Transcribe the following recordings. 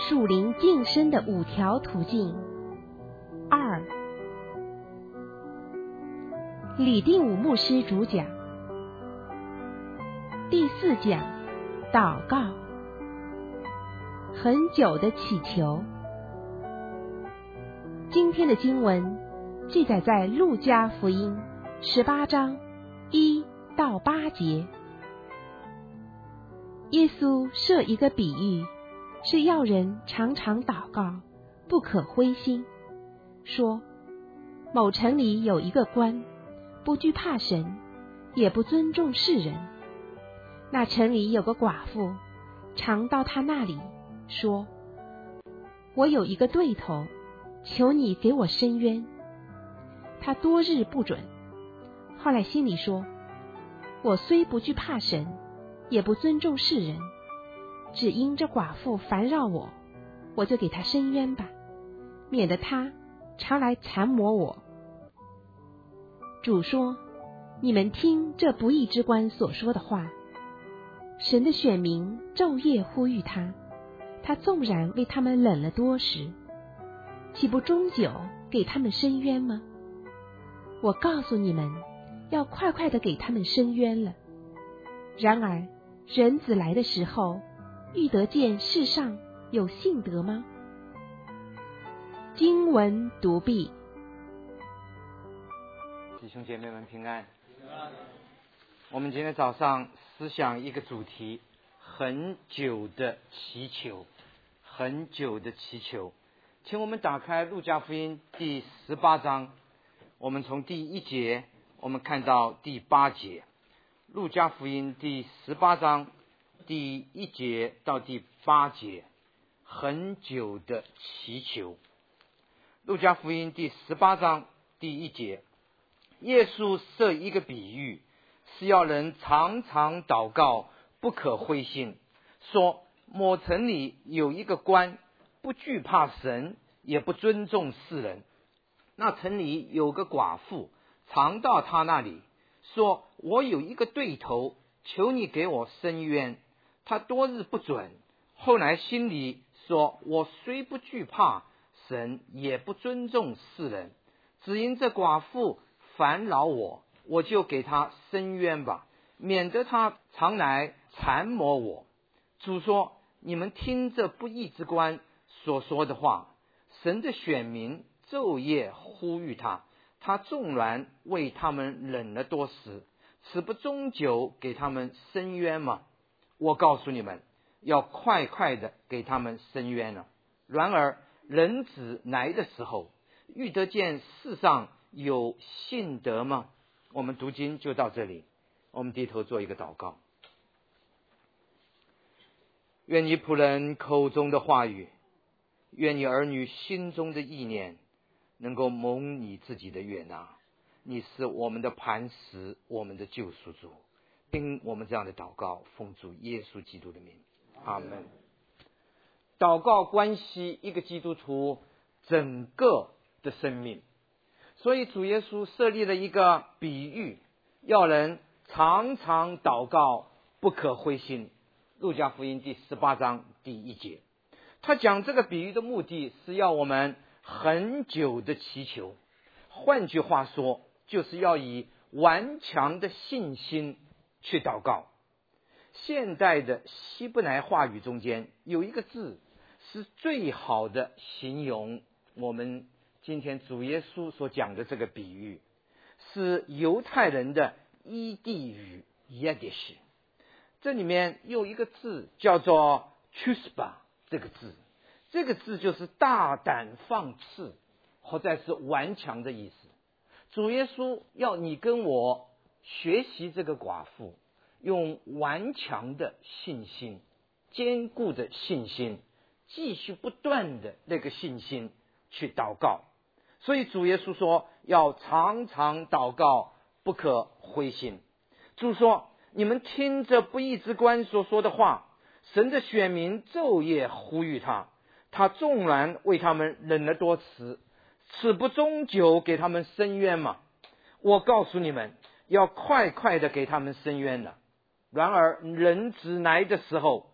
属灵晋升的5条途径。2. 李定武牧师主讲。第4讲，祷告。很久的祈求。今天的经文记载在路加福音18章1到8节。耶稣设一个比喻，是要人常常祷告，不可灰心，说某城里有一个官，不惧怕神，也不尊重世人。那城里有个寡妇，常到他那里，说，我有一个对头，求你给我伸冤。他多日不准，后来心里说，我虽不惧怕神，也不尊重世人，只因这寡妇烦扰我，我就给他伸冤吧，免得他常来缠磨我。主说，你们听这不义之官所说的话。神的选民昼夜呼吁他，他纵然为他们忍了多时，岂不终久给他们伸冤吗？我告诉你们，要快快的给他们伸冤了。然而人子来的时候，遇得见世上有信德吗？经文读毕。 弟兄姐妹们平安。我们今天早上思想一个主题，很久的祈求，很久的祈求。请我们打开路加福音第18章，我们从第1节我们看到第8节。路加福音第18章第1节到第8节，很久的祈求。路加福音第18章第1节，耶稣设一个比喻，是要人常常祷告，不可灰心，说某城里有一个官，不惧怕神，也不尊重世人。那城里有个寡妇，常到他那里，说，我有一个对头，求你给我伸冤。他多日不准，后来心里说，我虽不惧怕神，也不尊重世人，只因这寡妇烦扰我，我就给他伸冤吧，免得他常来缠磨我。主说，你们听这不义之官所说的话。神的选民昼夜呼吁他，他纵然为他们忍了多时，此不终久给他们伸冤吗？我告诉你们，要快快的给他们伸冤了。然而人子来的时候，遇得见世上有信德吗？我们读经就到这里，我们低头做一个祷告。愿你仆人口中的话语，愿你儿女心中的意念，能够蒙你自己的悦纳。你是我们的磐石，我们的救赎主。听我们这样的祷告，奉主耶稣基督的名，阿们。祷告关系一个基督徒整个的生命，所以主耶稣设立了一个比喻，要人常常祷告，不可灰心。路加福音第18章第1节，他讲这个比喻的目的是要我们很久的祈求，换句话说，就是要以顽强的信心去祷告。现代的希伯来话语中间有一个字是最好的形容我们今天主耶稣所讲的这个比喻，是犹太人的伊地语耶迪什。这里面有一个字叫做 chusba， 这个字就是大胆放肆，或者是顽强的意思。主耶稣要你跟我学习这个寡妇，用顽强的信心，坚固的信心，继续不断的那个信心去祷告。所以主耶稣说，要常常祷告，不可灰心。主说，你们听着不义之官所说的话，神的选民昼夜呼吁他，他纵然为他们忍了多时，此不终久给他们伸冤吗？我告诉你们，要快快的给他们伸冤了。然而人子来的时候，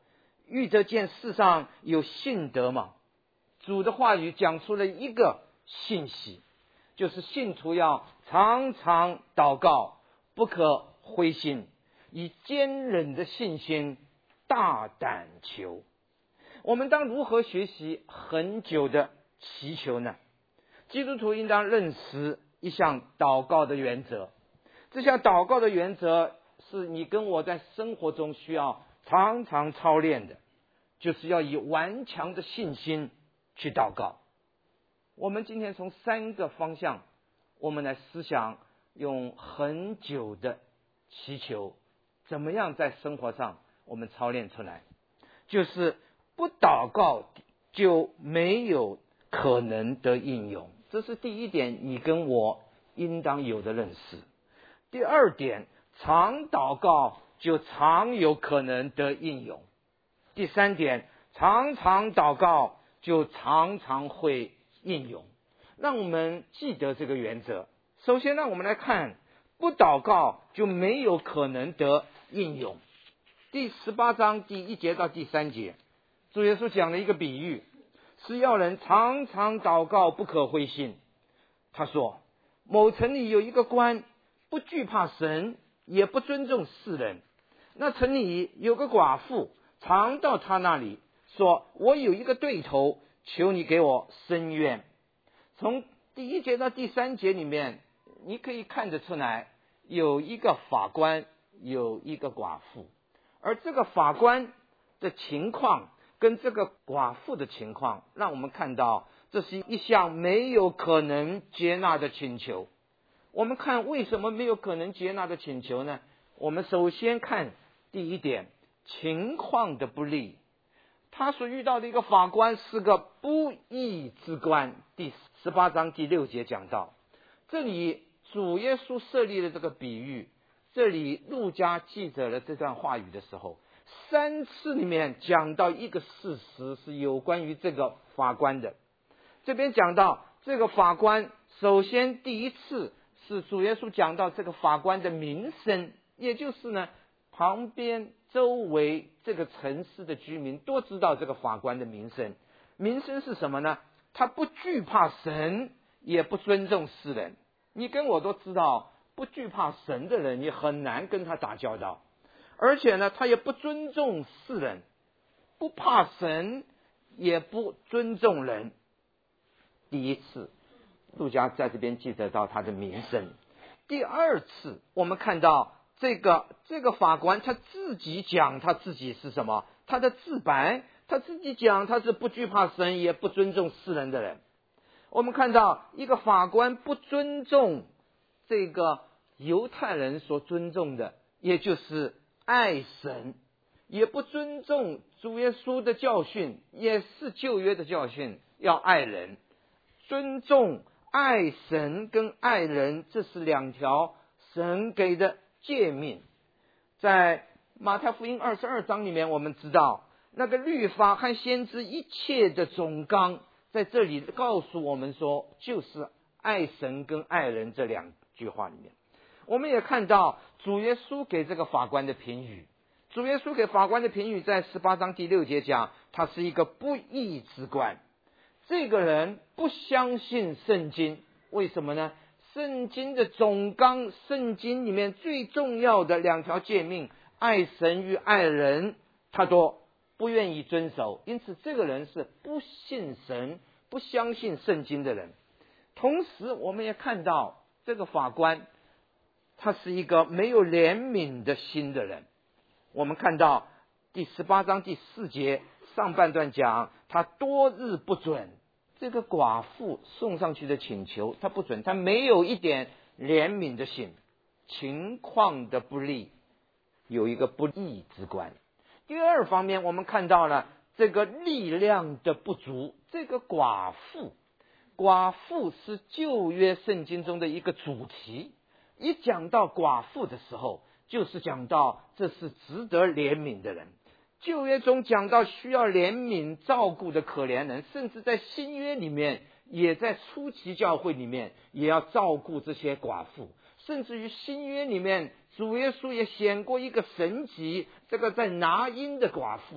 遇得见世上有信德吗？主的话语讲出了一个信息，就是信徒要常常祷告，不可灰心，以坚忍的信心大胆求。我们当如何学习恒久的祈求呢？基督徒应当认识一项祷告的原则，这项祷告的原则是你跟我在生活中需要常常操练的，就是要以顽强的信心去祷告。我们今天从3个方向，我们来思想用很久的祈求怎么样在生活上我们操练出来。就是不祷告就没有可能得应用，这是第一点，你跟我应当有的认识。第二点，常祷告就常有可能得应用。第三点，常常祷告就常常会应用。让我们记得这个原则。首先让我们来看，不祷告就没有可能得应用。第18章第1节到第3节，主耶稣讲了一个比喻，是要人常常祷告，不可灰心。他说，某城里有一个官，不惧怕神，也不尊重世人。那城里有个寡妇，常到他那里，说，我有一个对头，求你给我伸冤。从第1节到第3节里面，你可以看得出来，有一个法官，有一个寡妇。而这个法官的情况跟这个寡妇的情况，让我们看到这是一项没有可能接纳的请求。我们看为什么没有可能接纳的请求呢？我们首先看第一点，情况的不利。他所遇到的一个法官是个不义之官。第18章第6节讲到，这里主耶稣设立了这个比喻，这里路加记载了这段话语的时候，3次里面讲到一个事实是有关于这个法官的。这边讲到这个法官，首先第一次是主耶稣讲到这个法官的名声，也就是呢，旁边周围这个城市的居民都知道这个法官的名声。名声是什么呢？他不惧怕神，也不尊重世人。你跟我都知道，不惧怕神的人，你很难跟他打交道。而且呢，他也不尊重世人，不怕神，也不尊重人。第一次，路加在这边记载到他的名声。第二次，我们看到这个法官他自己讲他自己是什么，他的自白，他自己讲他是不惧怕神，也不尊重世人的人。我们看到一个法官不尊重这个犹太人所尊重的，也就是爱神，也不尊重主耶稣的教训，也是旧约的教训，要爱人。尊重爱神跟爱人，这是2条神给的诫命。在马太福音22章里面，我们知道那个律法和先知一切的总纲，在这里告诉我们说，就是爱神跟爱人这2句话里面。我们也看到主耶稣给这个法官的评语，主耶稣给法官的评语在18章第6节讲，他是一个不义之官。这个人不相信圣经，为什么呢？圣经的总纲，圣经里面最重要的2条诫命，爱神与爱人，他都不愿意遵守。因此这个人是不信神，不相信圣经的人。同时我们也看到这个法官，他是一个没有怜悯的心的人。我们看到第18章第4节上半段讲，他多日不准这个寡妇送上去的请求，他不准，他没有一点怜悯的心，情况的不利，有一个不义之官。第二方面，我们看到了这个力量的不足。这个寡妇是旧约圣经中的一个主题，一讲到寡妇的时候，就是讲到这是值得怜悯的人。旧约中讲到需要怜悯照顾的可怜人，甚至在新约里面，也在初期教会里面也要照顾这些寡妇。甚至于新约里面，主耶稣也显过一个神迹，这个在拿因的寡妇，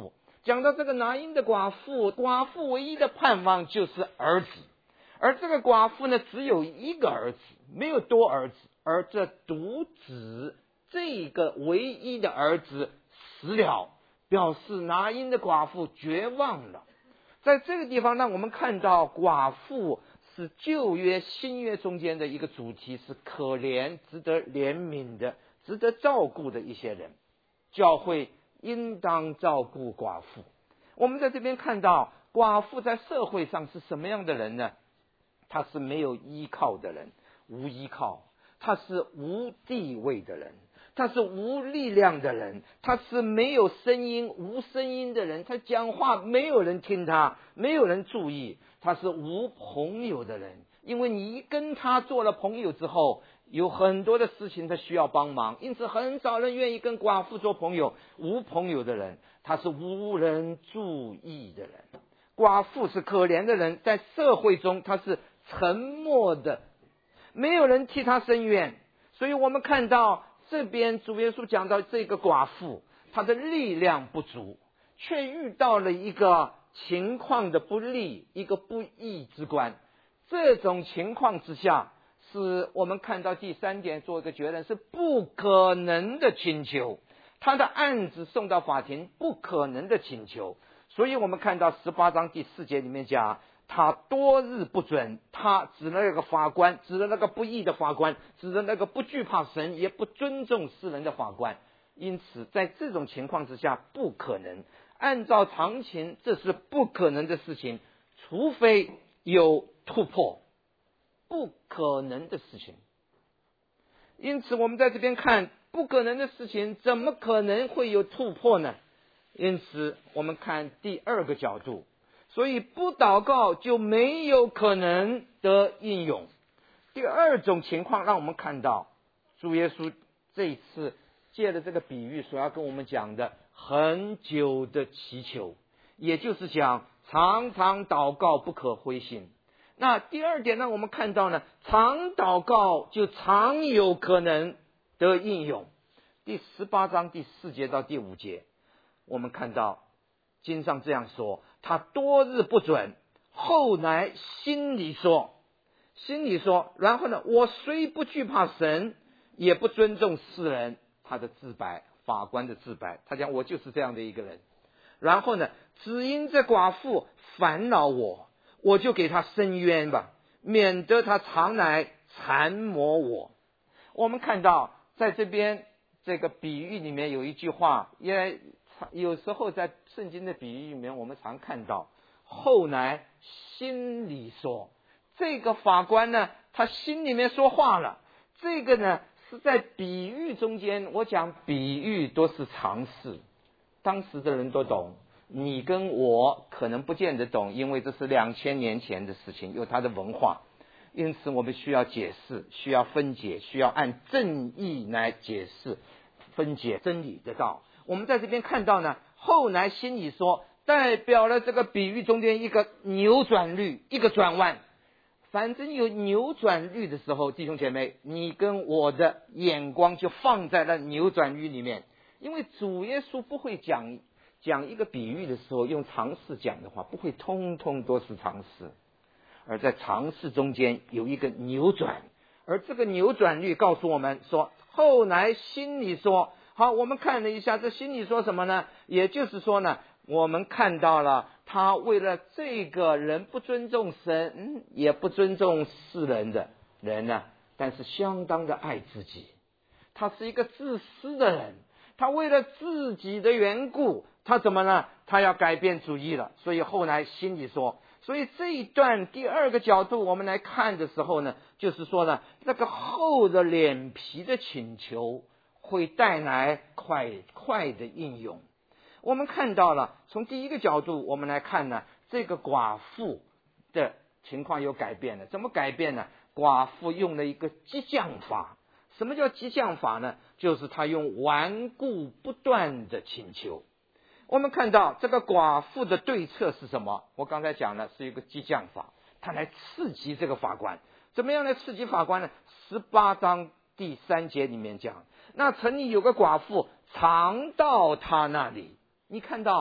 讲到这个拿因的寡妇唯一的盼望就是儿子，而这个寡妇呢，只有一个儿子，没有多儿子，而这独子这个唯一的儿子死了，表示拿因的寡妇绝望了。在这个地方让我们看到寡妇是旧约新约中间的一个主题，是可怜值得怜悯的值得照顾的一些人，教会应当照顾寡妇。我们在这边看到寡妇在社会上是什么样的人呢？他是没有依靠的人，无依靠，他是无地位的人，他是无力量的人，他是没有声音无声音的人，他讲话没有人听他，没有人注意，他是无朋友的人。因为你跟他做了朋友之后，有很多的事情他需要帮忙，因此很少人愿意跟寡妇做朋友。无朋友的人，他是无人注意的人。寡妇是可怜的人，在社会中他是沉默的，没有人替他伸冤。所以我们看到这边主耶稣讲到这个寡妇，她的力量不足，却遇到了一个情况的不利，一个不义之官。这种情况之下，是我们看到第3点做一个结论，是不可能的请求。他的案子送到法庭，不可能的请求。所以我们看到18章第4节里面讲，他多日不准，他指了那个法官，指了那个不义的法官，指了那个不惧怕神也不尊重世人的法官。因此在这种情况之下，不可能，按照常情这是不可能的事情，除非有突破，不可能的事情。因此我们在这边看不可能的事情，怎么可能会有突破呢？因此我们看第2个角度，所以不祷告就没有可能得应用。第2种情况让我们看到主耶稣这一次借了这个比喻所要跟我们讲的很久的祈求，也就是讲常常祷告不可灰心。那第2点让我们看到呢，常祷告就常有可能得应用。第18章第4节到第5节，我们看到经上这样说，他多日不准，后来心里说，然后呢，我虽不惧怕神，也不尊重世人。他的自白，法官的自白，他讲我就是这样的一个人。然后呢，只因这寡妇烦恼我就给他伸冤吧，免得他常来缠磨我。我们看到在这边这个比喻里面有一句话，也有时候在圣经的比喻里面我们常看到，后来心里说，这个法官呢，他心里面说话了。这个呢是在比喻中间，我讲比喻都是常识，当时的人都懂，你跟我可能不见得懂，因为这是2000年前的事情，有它的文化。因此我们需要解释，需要分解，需要按正义来解释分解真理的道。我们在这边看到呢，后来心里说代表了这个比喻中间一个扭转率，一个转弯。反正有扭转率的时候，弟兄姐妹，你跟我的眼光就放在了扭转率里面。因为主耶稣不会讲一个比喻的时候用常识讲的话，不会通通都是常识，而在常识中间有一个扭转，而这个扭转率告诉我们说，后来心里说，好，我们看了一下这心里说什么呢？也就是说呢，我们看到了他为了这个人不尊重神，也不尊重世人的人呢，但是相当的爱自己，他是一个自私的人，他为了自己的缘故，他怎么呢？他要改变主意了，所以后来心里说。所以这一段第2个角度我们来看的时候呢，就是说呢，那个厚的脸皮的请求会带来快的应用。我们看到了从第1个角度我们来看呢，这个寡妇的情况有改变了。怎么改变呢？寡妇用了一个激将法。什么叫激将法呢？就是他用顽固不断的请求。我们看到这个寡妇的对策是什么？我刚才讲了，是一个激将法，他来刺激这个法官。怎么样来刺激法官呢？18章第3节里面讲，那城里有个寡妇常到他那里。你看到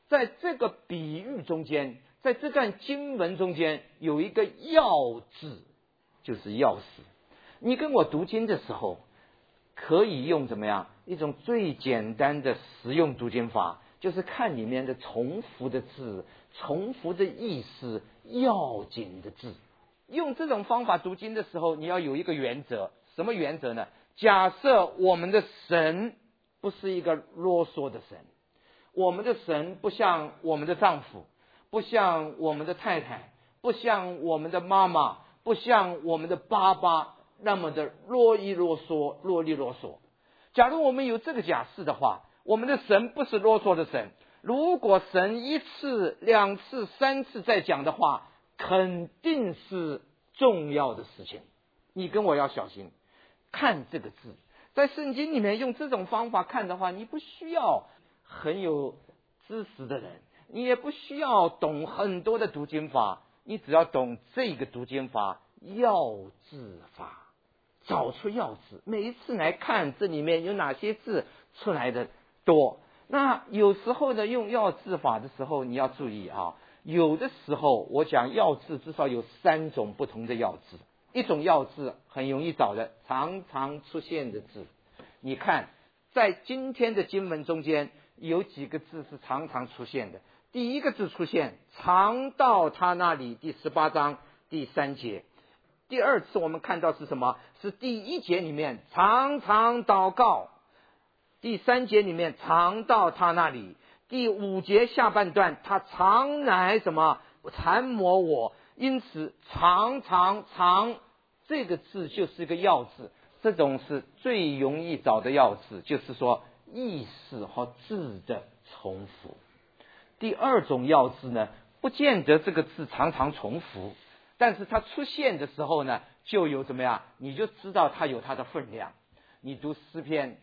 在这个比喻中间，在这段经文中间有一个要字，就是钥匙。你跟我读经的时候，可以用怎么样一种最简单的实用读经法，就是看里面的重复的字、重复的意思、要紧的字。用这种方法读经的时候，你要有一个原则，什么原则呢？假设我们的神不是一个啰嗦的神，我们的神不像我们的丈夫，不像我们的太太，不像我们的妈妈，不像我们的爸爸那么的啰里啰嗦。假如我们有这个假设的话，我们的神不是啰嗦的神。如果神1次、2次、3次再讲的话，肯定是重要的事情。你跟我要小心看这个字。在圣经里面用这种方法看的话，你不需要很有知识的人，你也不需要懂很多的读经法，你只要懂这个读经法，要字法，找出要字。每一次来看这里面有哪些字出来的多。那有时候呢，用要字法的时候，你要注意啊，有的时候我讲要字至少有3种不同的要字。一种要字很容易找的，常常出现的字。你看在今天的经文中间有几个字是常常出现的。第一个字出现，常到他那里，第18章第3节。第二次我们看到是什么？是第1节里面常常祷告，第3节里面常到他那里，第5节下半段他常来什么缠磨我，因此常这个字就是一个要字。这种是最容易找的要字，就是说意思和字的重复。第二种要字呢，不见得这个字常常重复，但是它出现的时候呢，就有怎么样，你就知道它有它的分量。你读诗篇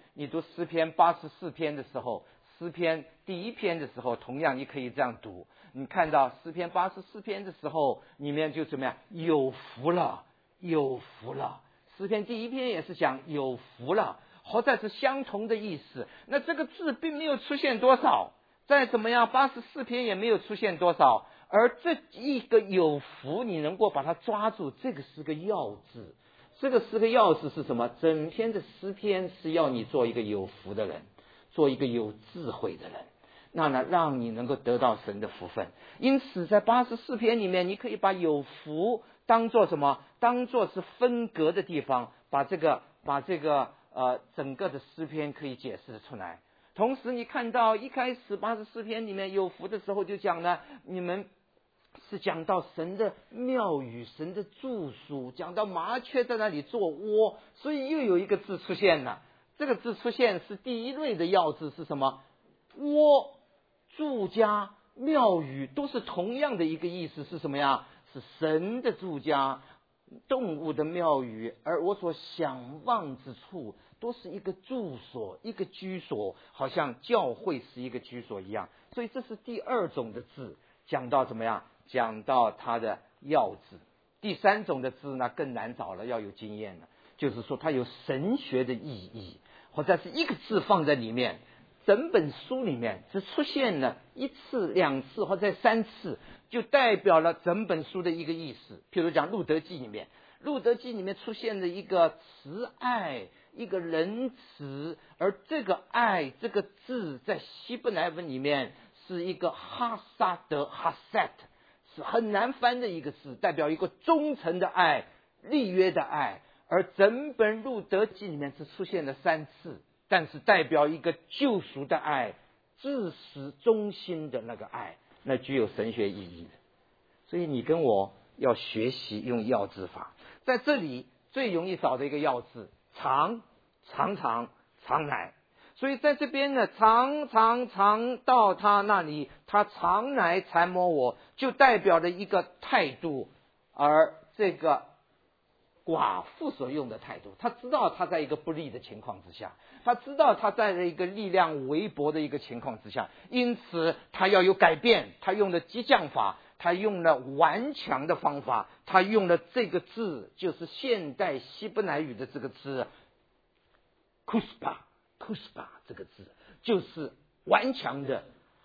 84篇的时候，诗篇第1篇的时候，同样你可以这样读。你看到诗篇84篇的时候，里面就怎么样，有福了。诗篇第1篇也是讲有福了，或者是相同的意思。那这个字并没有出现多少，再怎么样84篇也没有出现多少，而这一个有福你能够把它抓住，这个是个要字。这个是个要字是什么？整篇的诗篇是要你做一个有福的人，做一个有智慧的人，那呢让你能够得到神的福分。因此在84篇里面，你可以把有福当作什么？当作是分隔的地方，把这个整个的诗篇可以解释出来。同时你看到一开始84篇里面有福的时候就讲了，你们是讲到神的庙宇，神的住宿，讲到麻雀在那里做窝，所以又有一个字出现了。这个字出现是第一类的要字，是什么？窝、住家、庙宇都是同样的一个意思，是什么呀？是神的住家，动物的庙宇，而我所想望之处都是一个住所，一个居所，好像教会是一个居所一样。所以这是第二种的字，讲到怎么样？讲到它的要字。第3种的字呢更难找了，要有经验了，就是说它有神学的意义，或者是一个字放在里面，整本书里面只出现了1次、2次或者3次，就代表了整本书的一个意思。譬如讲路德记里面出现了一个慈爱，一个仁慈，而这个爱这个字在希伯来文里面是一个哈萨德 haset， 是很难翻的一个字，代表一个忠诚的爱，立约的爱。而整本路德记里面只出现了3次，但是代表一个救赎的爱，至死忠心的那个爱，那具有神学意义的。所以你跟我要学习用要字法。在这里最容易找的一个要字，常来。所以在这边呢，常到他那里，他常来缠磨我，就代表了一个态度。而这个寡妇所用的态度，他知道他在一个不利的情况之下，他知道他在一个力量微薄的一个情况之下，因此他要有改变。他用了激将法，他用了顽强的方法，他用了这个字，就是现代希伯来语的这个字 kuspa 这个字，就是顽强的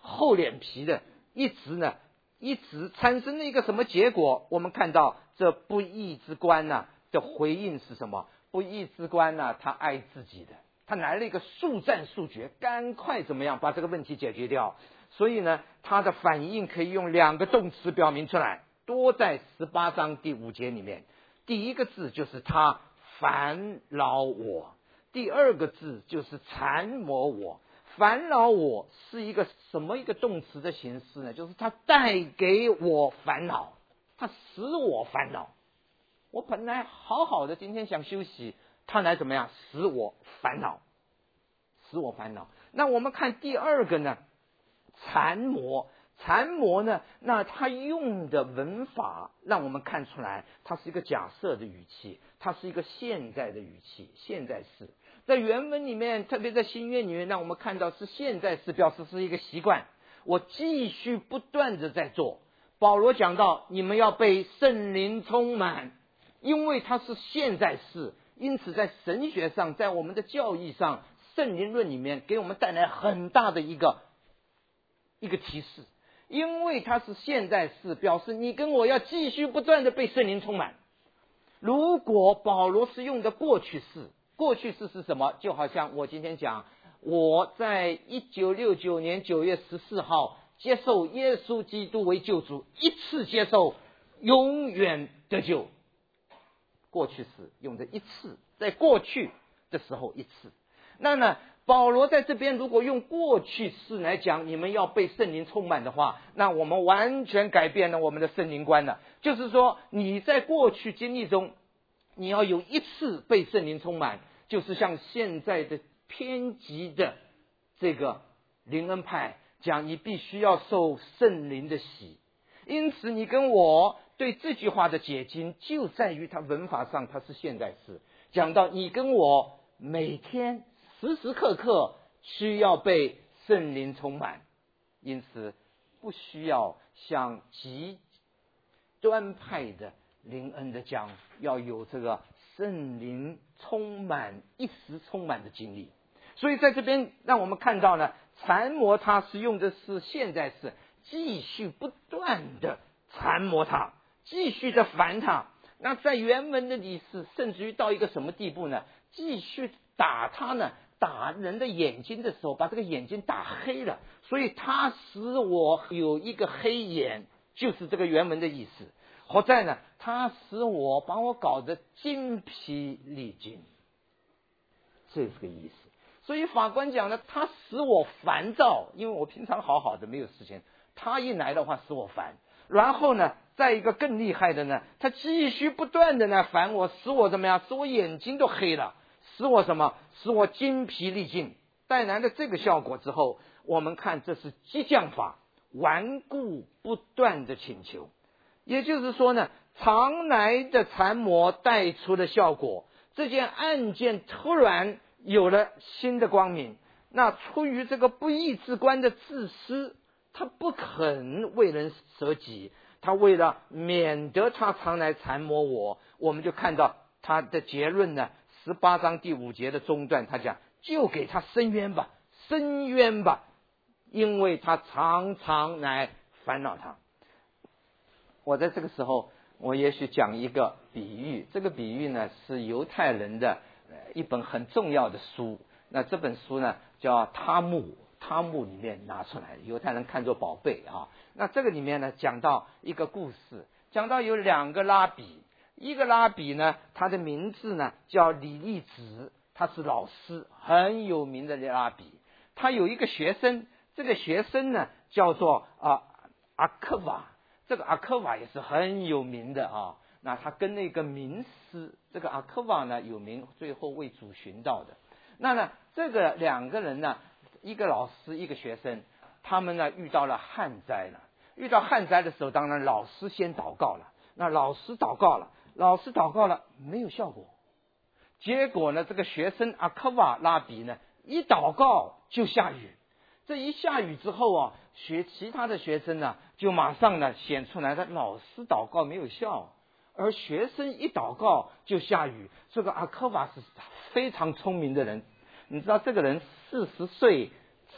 厚脸皮的，一直产生了一个什么结果？我们看到这不义之官的回应是什么？不义之官他爱自己的，他来了一个速战速决，赶快怎么样把这个问题解决掉。所以呢，他的反应可以用2个动词表明出来，多在18章第5节里面。第一个字就是他烦恼我，第2个字就是缠磨我。烦恼我是一个什么一个动词的形式呢？就是他带给我烦恼，他使我烦恼。我本来好好的，今天想休息，他来怎么样？使我烦恼，使我烦恼。那我们看第2个呢，缠磨。缠磨呢，那他用的文法让我们看出来，它是一个假设的语气，它是一个现在的语气，现在式。在原文里面，特别在新约里面，让我们看到是现在式，表示是一个习惯，我继续不断的在做。保罗讲到你们要被圣灵充满，因为它是现在式，因此在神学上，在我们的教义上，圣灵论里面给我们带来很大的一个提示。因为它是现在式，表示你跟我要继续不断的被圣灵充满。如果保罗是用的过去式，过去式是什么？就好像我今天讲，我在1969年9月14号接受耶稣基督为救主，一次接受，永远得救。过去式用的一次，在过去的时候一次。那呢，保罗在这边如果用过去式来讲，你们要被圣灵充满的话，那我们完全改变了我们的圣灵观了。就是说，你在过去经历中，你要有一次被圣灵充满，就是像现在的偏激的这个灵恩派讲，你必须要受圣灵的洗。因此，你跟我对这句话的解经，就在于它文法上它是现在式，讲到你跟我每天时时刻刻需要被圣灵充满，因此不需要像极端派的灵恩的讲要有这个圣灵充满一时充满的经历。所以在这边让我们看到呢，缠磨他是用的是现在式，继续不断的缠磨他，继续的烦他。那在原文的里是甚至于到一个什么地步呢？继续打他呢，打人的眼睛的时候，把这个眼睛打黑了，所以他使我有一个黑眼，就是这个原文的意思。或在呢，他使我把我搞得精疲力尽，这是个意思。所以法官讲呢，他使我烦躁，因为我平常好好的没有事情，他一来的话使我烦。然后呢，再一个更厉害的呢，他继续不断的呢烦我，使我怎么样？使我眼睛都黑了，使我什么？使我精疲力尽。带来的这个效果之后，我们看这是激将法，顽固不断的请求。也就是说呢，常来的缠磨带出的效果，这件案件突然有了新的光明。那出于这个不义之官的自私，他不肯为人舍己，他为了免得他常来缠磨我，我们就看到他的结论呢，18章第5节的中段，他讲就给他伸冤吧，伸冤吧，因为他常常来烦恼他。我在这个时候，我也许讲一个比喻，这个比喻呢是犹太人的一本很重要的书。那这本书呢叫他木里面拿出来，犹太人看作宝贝啊。那这个里面呢讲到一个故事，讲到有2个拉比，一个拉比呢他的名字呢叫李立子，他是老师，很有名的拉比。他有一个学生，这个学生呢叫做阿克瓦。这个阿克瓦也是很有名的啊。那他跟那个名师，这个阿克瓦呢有名，最后为主寻道的。那呢，这个2个人呢，一个老师，一个学生，他们呢遇到了旱灾了。遇到旱灾的时候，当然老师先祷告了。那老师祷告了，没有效果。结果呢，这个学生阿克瓦拉比呢，一祷告就下雨。这一下雨之后啊，其他的学生呢，就马上呢显出来，老师祷告没有效，而学生一祷告就下雨。这个阿克瓦是非常聪明的人，你知道这个人40岁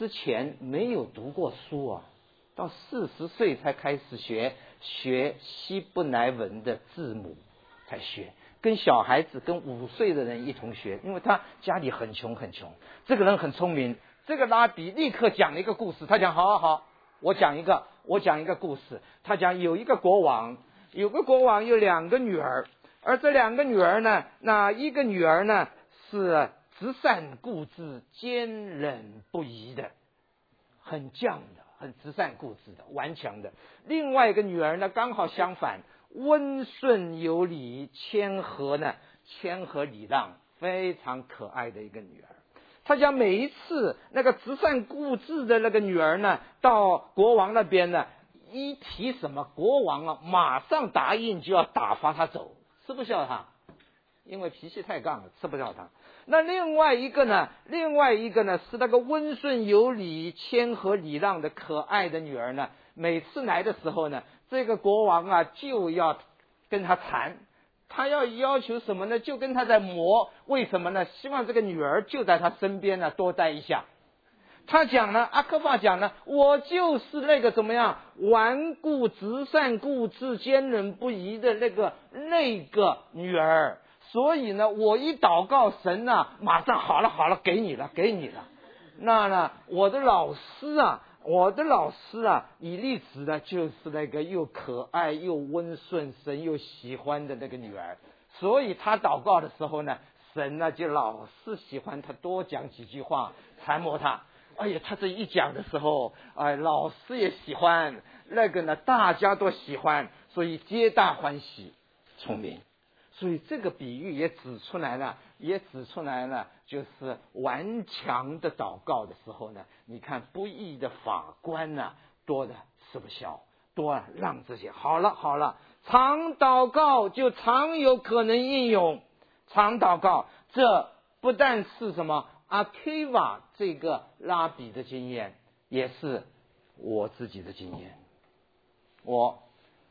之前没有读过书啊，到40岁才开始学希伯来文的字母才学，跟小孩子跟5岁的人一同学，因为他家里很穷很穷。这个人很聪明，这个拉比立刻讲了一个故事，他讲好，我讲一个故事。他讲有一个国王有2个女儿，而这2个女儿呢，那一个女儿呢是直善固执、坚忍不移的，很犟的，很直善固执的，顽强的。另外一个女儿呢刚好相反，温顺有礼，谦和礼让，非常可爱的一个女儿。他讲每一次那个直善固执的那个女儿呢，到国王那边呢，一提什么，国王啊马上答应，就要打发他走，吃不消他，因为脾气太杠了，吃不消他。那另外一个呢是那个温顺有礼、谦和礼让的可爱的女儿呢，每次来的时候呢，这个国王啊就要跟他谈，他要求什么呢？就跟他在磨。为什么呢？希望这个女儿就在他身边呢多待一下。他讲呢，阿克法讲呢，我就是那个怎么样顽固直善固执坚忍不移的那个女儿，所以呢我一祷告，神啊马上好了，给你了。那呢我的老师啊以利子呢，就是那个又可爱又温顺，神又喜欢的那个女儿，所以他祷告的时候呢，神呢就老是喜欢他多讲几句话缠磨他。哎呀，他这一讲的时候，老师也喜欢，那个呢大家都喜欢，所以皆大欢喜，聪明。所以这个比喻也指出来了，就是顽强的祷告的时候呢，你看不义的法官呢多的吃不消，多让这些好了，常祷告就常有可能应用。常祷告，这不但是什么阿基瓦这个拉比的经验，也是我自己的经验。我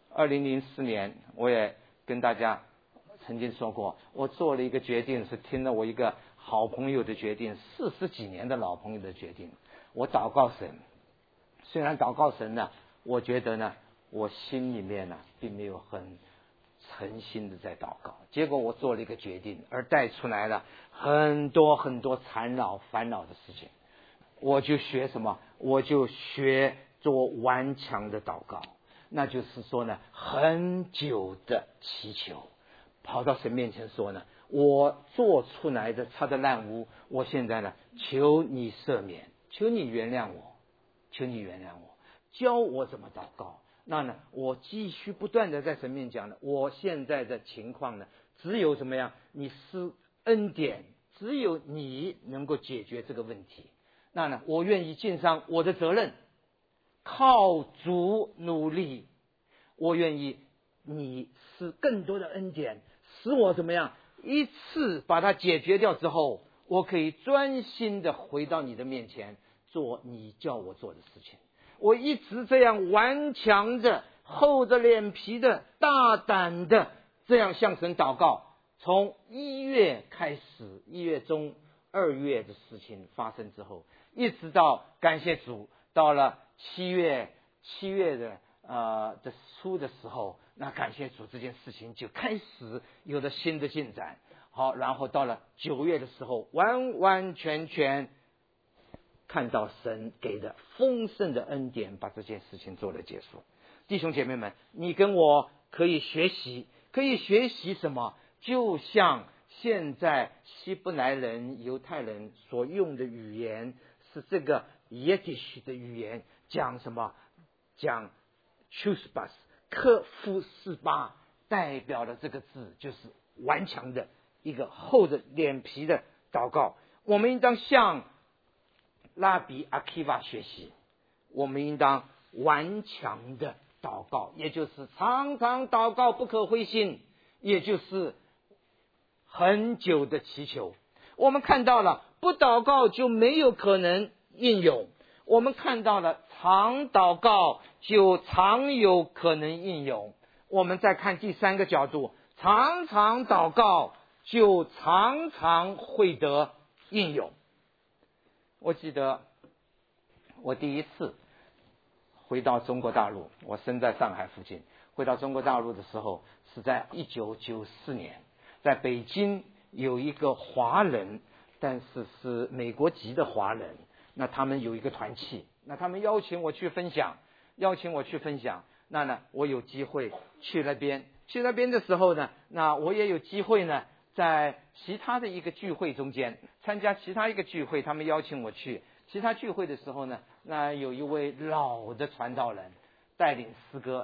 2004年我也跟大家曾经说过，我做了一个决定，是听了我一个好朋友的决定，40几年的老朋友的决定。我祷告神，虽然祷告神呢，我觉得呢我心里面呢并没有很诚心的在祷告，结果我做了一个决定，而带出来了很多缠绕烦恼的事情。我就学什么？我就学做顽强的祷告，那就是说呢，很久的祈求，跑到神面前说呢，我做出来的他的烂污，我现在呢求你赦免，求你原谅我，教我怎么祷告。那呢我继续不断的在神面讲呢，我现在的情况呢，只有怎么样，你施恩典，只有你能够解决这个问题。那呢我愿意尽上我的责任，靠主努力，我愿意你施更多的恩典，使我怎么样一次把它解决掉之后，我可以专心的回到你的面前，做你叫我做的事情。我一直这样顽强的、厚着脸皮的、大胆的这样向神祷告。从1月开始，1月中、2月的事情发生之后，一直到感谢主，到了7月的初的时候，那感谢主这件事情就开始有了新的进展。好，然后到了9月的时候，完完全全看到神给的丰盛的恩典，把这件事情做了结束。弟兄姐妹们，你跟我可以学习什么？就像现在希伯来人、犹太人所用的语言是这个耶底许的语言，讲什么？讲 chusbas 克夫斯巴，代表了这个字就是顽强的一个厚着脸皮的祷告。我们应当向拉比阿基瓦学习，我们应当顽强的祷告，也就是常常祷告，不可灰心，也就是很久的祈求。我们看到了不祷告就没有可能应用，我们看到了常祷告就常有可能应用。我们再看第3个角度，常常祷告就常常会得应用。我记得我第一次回到中国大陆，我生在上海附近，回到中国大陆的时候是在1994年，在北京有一个华人，但是是美国籍的华人，那他们有一个团契，那他们邀请我去分享，那呢我有机会去那边的时候呢，那我也有机会呢在其他的一个聚会中间参加其他一个聚会，他们邀请我去其他聚会的时候呢，那有一位老的传道人带领诗歌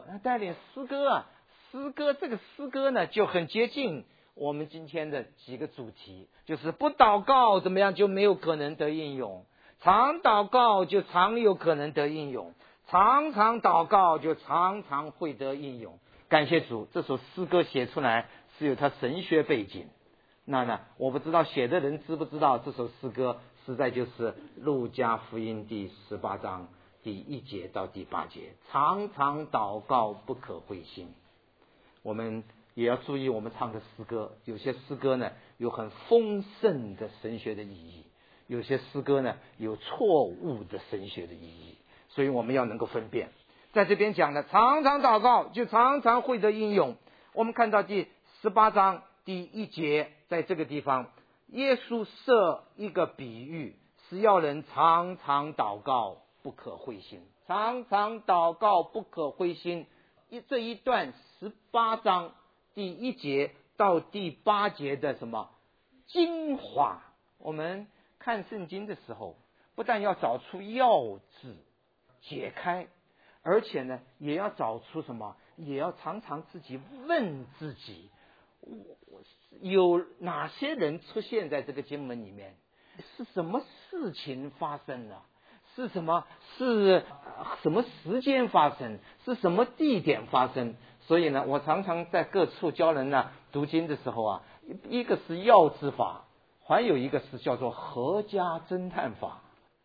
这个诗歌呢就很接近我们今天的几个主题，就是不祷告怎么样就没有可能得应用，常祷告就常有可能得应用，常常祷告就常常会得应用。感谢主，这首诗歌写出来是有他神学背景。那呢，我不知道写的人知不知道这首诗歌实在就是路加福音第18章第1节到第8节，常常祷告不可灰心。我们也要注意我们唱的诗歌，有些诗歌呢有很丰盛的神学的意义，有些诗歌呢有错误的神学的意义，所以我们要能够分辨。在这边讲的常常祷告就常常会得应用，我们看到第18章第1节，在这个地方耶稣设一个比喻，是要人常常祷告不可灰心，常常祷告不可灰心。这一段18章第1节到第8节的什么精华，我们看圣经的时候不但要找出要旨解开，而且呢也要找出什么，也要常常自己问自己，有哪些人出现在这个经文里面，是什么事情发生了，是什么时间发生，是什么地点发生。所以呢我常常在各处教人呢读经的时候啊，一个是要之法，还有一个是叫做合家侦探法。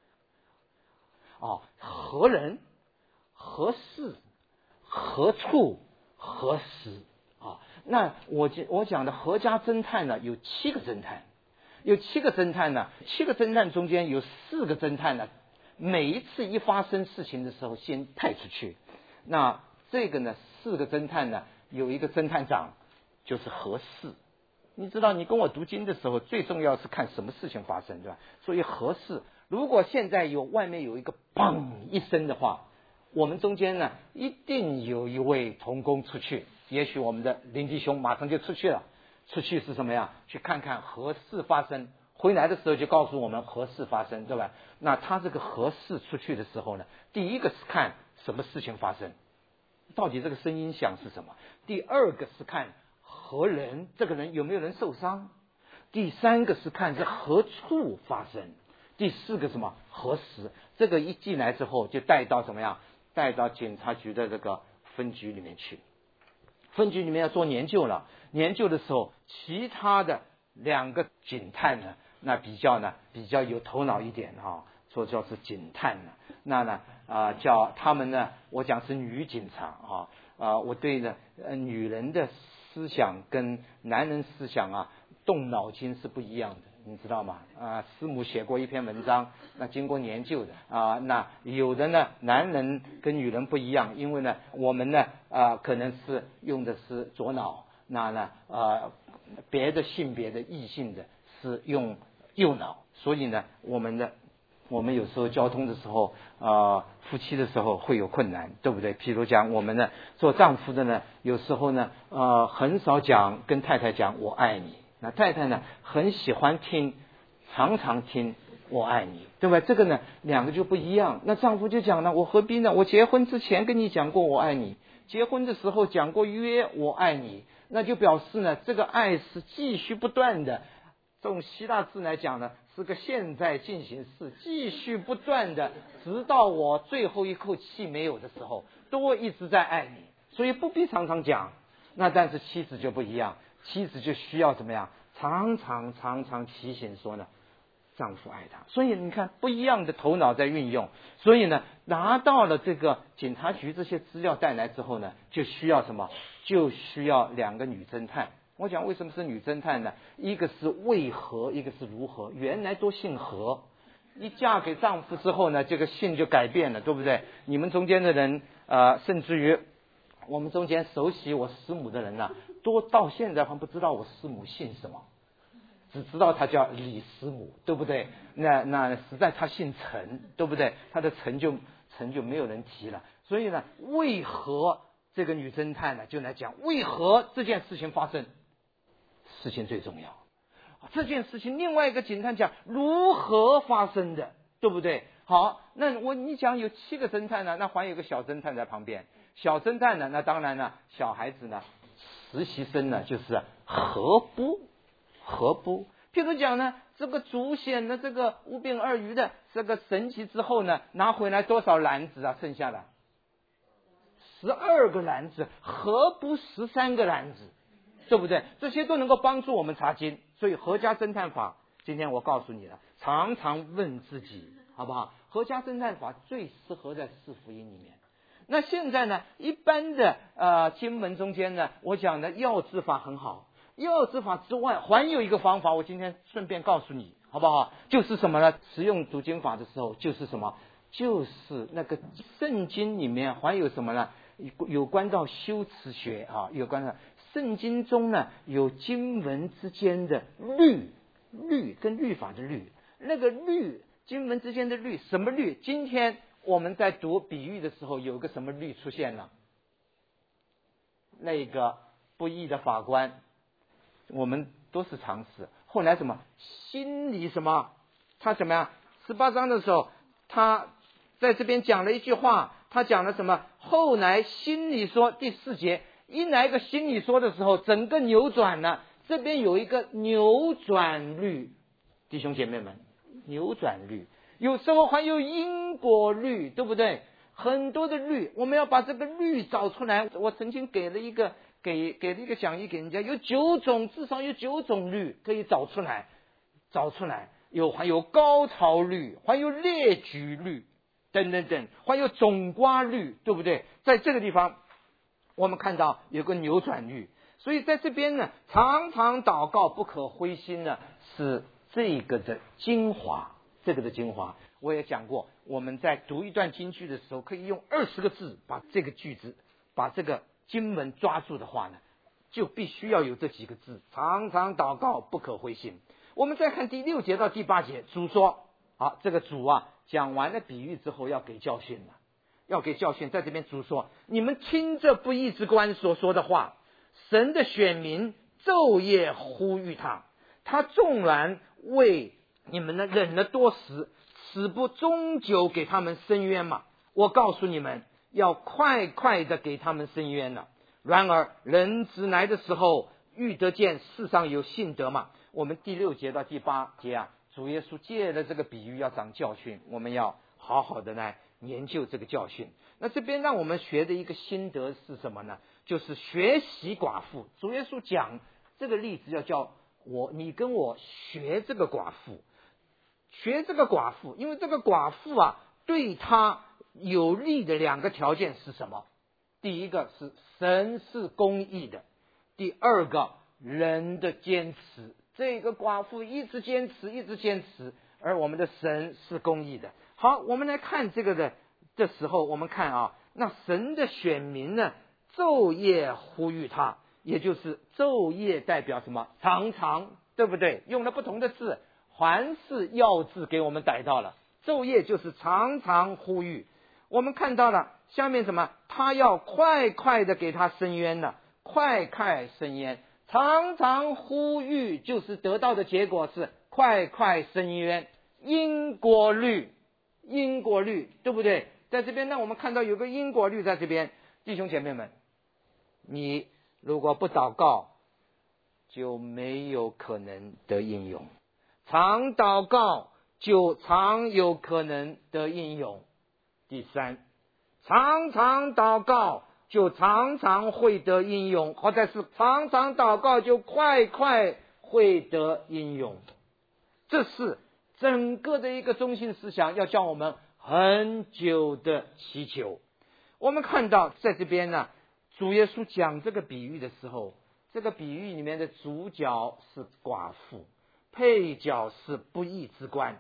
何人何事何处何时那我讲的合家侦探呢有7个侦探，7个侦探中间有4个侦探呢，每一次一发生事情的时候先派出去。那这个呢4个侦探呢有一个侦探长就是何事。你知道你跟我读经的时候最重要是看什么事情发生，对吧？所以何事，如果现在外面有一个砰一声的话，我们中间呢一定有一位同工出去，也许我们的林弟兄马上就出去了，出去是什么呀？去看看何事发生，回来的时候就告诉我们何事发生，对吧？那他这个何事出去的时候呢，第一个是看什么事情发生，到底这个声音响是什么，第二个是看何人，这个人有没有人受伤，第三个是看是何处发生，第四个什么何时。这个一进来之后就带到什么样，带到警察局的这个分局里面去，分局里面要做研究了，研究的时候其他的2个警探呢，那比较有头脑一点说叫是警探呢，那呢叫他们呢，我讲是女警察我对呢女人的思想跟男人思想动脑筋是不一样的，你知道吗？师母写过一篇文章，那经过研究的那有的呢男人跟女人不一样，因为呢我们呢可能是用的是左脑，那呢别的性别的异性的是用右脑，所以呢我们有时候交通的时候夫妻的时候会有困难，对不对？譬如讲我们呢做丈夫的呢，有时候呢很少跟太太讲我爱你，那太太呢很喜欢常常听我爱你，对吧？这个呢2个就不一样。那丈夫就讲呢，我何必呢，我结婚之前跟你讲过我爱你，结婚的时候讲过约我爱你，那就表示呢这个爱是继续不断的，用希腊字来讲呢是个现在进行式，继续不断的，直到我最后一口气没有的时候都一直在爱你，所以不必常常讲。那但是妻子就不一样，妻子就需要怎么样，常常提醒说呢丈夫爱她。所以你看不一样的头脑在运用，所以呢拿到了这个警察局这些资料带来之后呢，就需要什么，就需要2个女侦探。我讲为什么是女侦探呢？一个是为何，一个是如何。原来都姓何， 一嫁给丈夫之后呢，这个姓就改变了，对不对？你们中间的人甚至于我们中间熟悉我师母的人呢，多到现在还不知道我师母姓什么，只知道她叫李师母，对不对？那实在她姓陈，对不对？她的陈就没有人提了。所以呢，为何这个女侦探呢就来讲为何这件事情发生？事情最重要。这件事情另外一个警探讲如何发生的，对不对？好，那你讲有7个侦探呢，那还有一个小侦探在旁边。小侦探呢，那当然呢，小孩子呢，实习生呢，就是合不。譬如讲呢，这个主显的这个5饼2鱼的这个神奇之后呢，拿回来多少篮子啊？剩下的12个篮子，何不13个篮子？对不对？这些都能够帮助我们查经。所以合家侦探法，今天我告诉你了，常常问自己，好不好？合家侦探法最适合在4福音里面。那现在呢，一般的经文中间呢，我讲的要字法很好。要字法之外，还有一个方法，我今天顺便告诉你，好不好？就是什么呢？使用读经法的时候，就是什么？就是那个圣经里面还有什么呢？有关到修辞学啊，有关到圣经中呢，有经文之间的律跟律法的律，那个律经文之间的律，什么律？今天我们在读比喻的时候，有个什么律出现了？那个不义的法官，我们都是常识。后来什么心里什么？他怎么样？18章的时候，他在这边讲了一句话，他讲了什么？后来心里说，第4节，一来个心里说的时候，整个扭转了。这边有一个扭转律，弟兄姐妹们，扭转律有时候还有因果律，对不对？很多的律，我们要把这个律找出来。我曾经给了一个讲义给人家，有9种，至少有9种律可以找出来，还有高潮律，还有列举律等等等，还有总瓜律，对不对？在这个地方我们看到有个扭转律。所以在这边呢，常常祷告不可灰心呢，是这个的精华。我也讲过，我们在读一段经句的时候，可以用20个字把这个句子，把这个经文抓住的话呢，就必须要有这几个字：常常祷告不可灰心。我们再看第6节到第8节，主说，好，这个主啊讲完了比喻之后要给教训了，在这边主说，你们听这不义之官所说的话，神的选民昼夜呼吁他纵然为你们呢忍了多时，此不终究给他们伸冤嘛？我告诉你们，要快快的给他们伸冤了。然而人子来的时候，欲得见世上有信德嘛？我们第6节到第8节啊，主耶稣借了这个比喻要讲教训，我们要好好的来研究这个教训。那这边让我们学的一个心得是什么呢？就是学习寡妇。主耶稣讲这个例子要叫你跟我学这个寡妇，因为这个寡妇啊，对他有利的2个条件是什么？第一个是神是公义的，第二个人的坚持。这个寡妇一直坚持，而我们的神是公义的。好，我们来看这个的时候，我们看啊，那神的选民呢，昼夜呼吁他，也就是昼夜代表什么？常常，对不对？用了不同的字，还是要字给我们逮到了。昼夜就是常常呼吁。我们看到了下面什么？他要快快的给他伸冤了，快伸冤。常常呼吁就是得到的结果是快伸冤。因果律，对不对？在这边呢，我们看到有个因果律在这边。弟兄姐妹们，你如果不祷告，就没有可能得应用。常祷告就常有可能得应用。第3，常常祷告就常常会得应用，或者是常常祷告就快会得应用。这是整个的一个中心思想，要叫我们很久的祈求。我们看到在这边呢，主耶稣讲这个比喻的时候，这个比喻里面的主角是寡妇，配角是不义之官。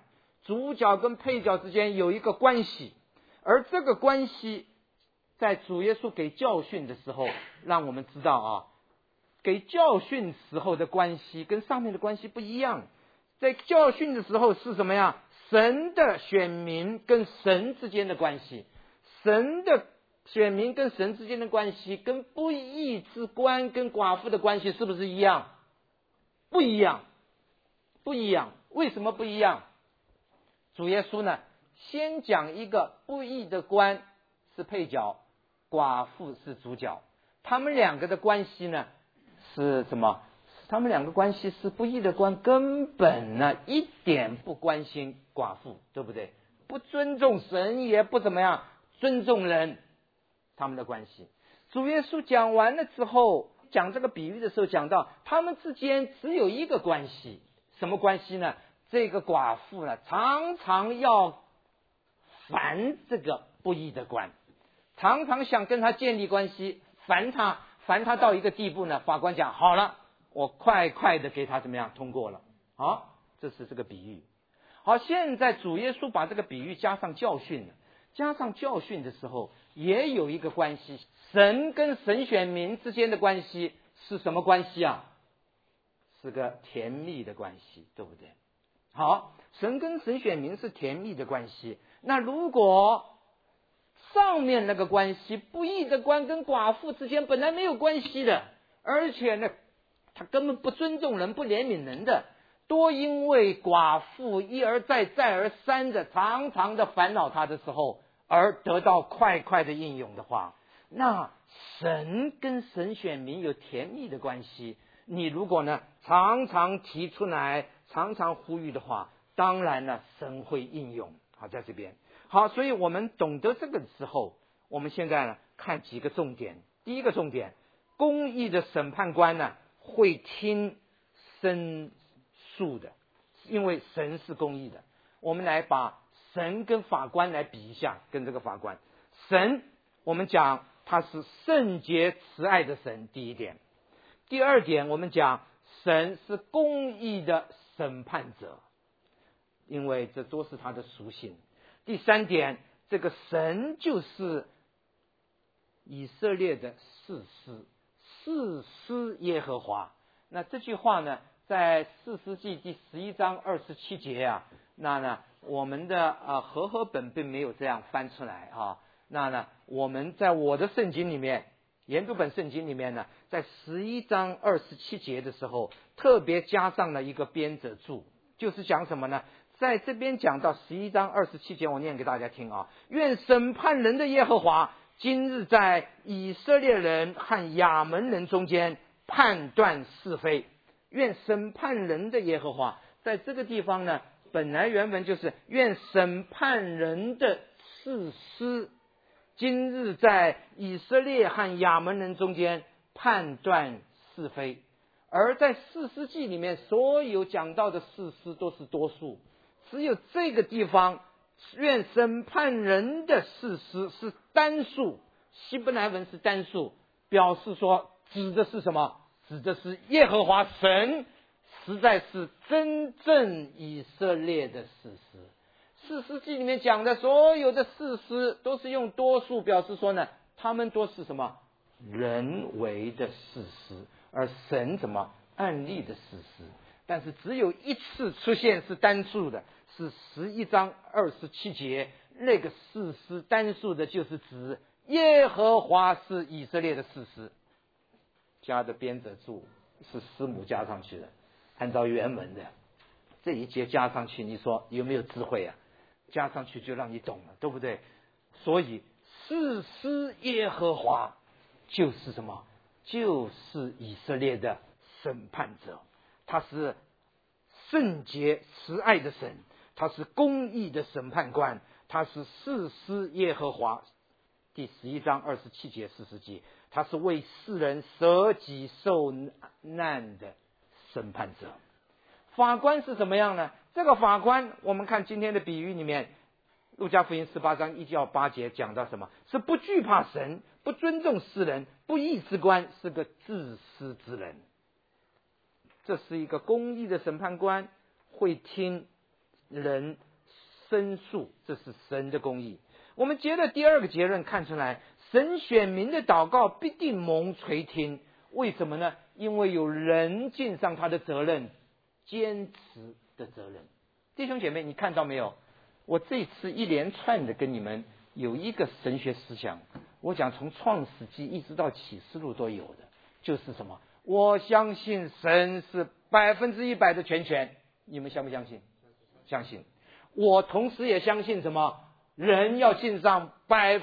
主角跟配角之间有一个关系，而这个关系在主耶稣给教训的时候，让我们知道啊，给教训时候的关系跟上面的关系不一样。在教训的时候是什么呀？神的选民跟神之间的关系，神的选民跟神之间的关系跟不义之官跟寡妇的关系是不是一样？不一样，不一样。为什么不一样？主耶稣呢，先讲一个不义的官是配角，寡妇是主角，他们两个的关系呢是什么？他们两个关系是不义的官根本呢一点不关心寡妇，对不对？不尊重神，也不怎么样尊重人，他们的关系。主耶稣讲完了之后，讲这个比喻的时候讲到，他们之间只有一个关系，什么关系呢？这个寡妇呢，常常要烦这个不义的官，常常想跟他建立关系，烦他到一个地步呢，法官讲好了，我快的给他怎么样通过了。好，这是这个比喻。好，现在主耶稣把这个比喻加上教训了，加上教训的时候也有一个关系，神跟神选民之间的关系是什么关系啊？是个甜蜜的关系，对不对？好，神跟神选民是甜蜜的关系。那如果上面那个关系，不义的官跟寡妇之间本来没有关系的，而且呢他根本不尊重人，不怜悯人的，多因为寡妇一而再再而三的常常的烦恼他的时候而得到快的应用的话，那神跟神选民有甜蜜的关系，你如果呢常常提出来，常常呼吁的话，当然呢神会应用。好，在这边好，所以我们懂得这个之后，我们现在呢看几个重点。第一个重点，公义的审判官呢会听申诉的，因为神是公义的。我们来把神跟法官来比一下，跟这个法官，神我们讲他是圣洁慈爱的神，第一点。第二点，我们讲神是公义的审判者，因为这都是他的属性。第三点，这个神就是以色列的士师耶和华。那这句话呢，在士师记第11章27节啊，那呢我们的和合本并没有这样翻出来啊。那呢我们在我的圣经里面，研读本圣经里面呢，在11章27节的时候特别加上了一个编者注，就是讲什么呢？在这边讲到11章27节，我念给大家听啊。愿审判人的耶和华今日在以色列人和亚门人中间判断是非。愿审判人的耶和华，在这个地方呢，本来原文就是愿审判人的士师今日在以色列和亚门人中间判断是非。而在士师记里面所有讲到的士师都是多数，只有这个地方愿审判人的士师是单数，希伯来文是单数，表示说指的是什么？指的是耶和华神实在是真正以色列的士师。士师记里面讲的所有的士师都是用多数表示说呢，他们都是什么？人为的士师，而神怎么？按立的士师。但是只有一次出现是单数的，是11章27节，那个士师单数的就是指耶和华是以色列的士师，加的编者注是师母加上去的，按照原文的这一节加上去，你说有没有智慧啊？加上去就让你懂了，对不对？所以士师耶和华就是什么？就是以色列的审判者，他是圣洁慈爱的神，他是公义的审判官，他是士师耶和华。第11章27节40节，他是为世人舍己受难的审判者。法官是怎么样呢？这个法官我们看今天的比喻里面，路加福音18章1到8节讲到什么？是不惧怕神，不尊重世人，不义之官，是个自私之人。这是一个公义的审判官，会听人申诉，这是神的公义。我们接着第二个结论看出来，神选民的祷告必定蒙垂听。为什么呢？因为有人尽上他的责任，坚持的责任。弟兄姐妹，你看到没有？我这次一连串的跟你们有一个神学思想，我讲从创世纪一直到启示录都有的，就是什么？我相信神是100%的全权，你们相不相信？相信。我同时也相信什么？人要尽上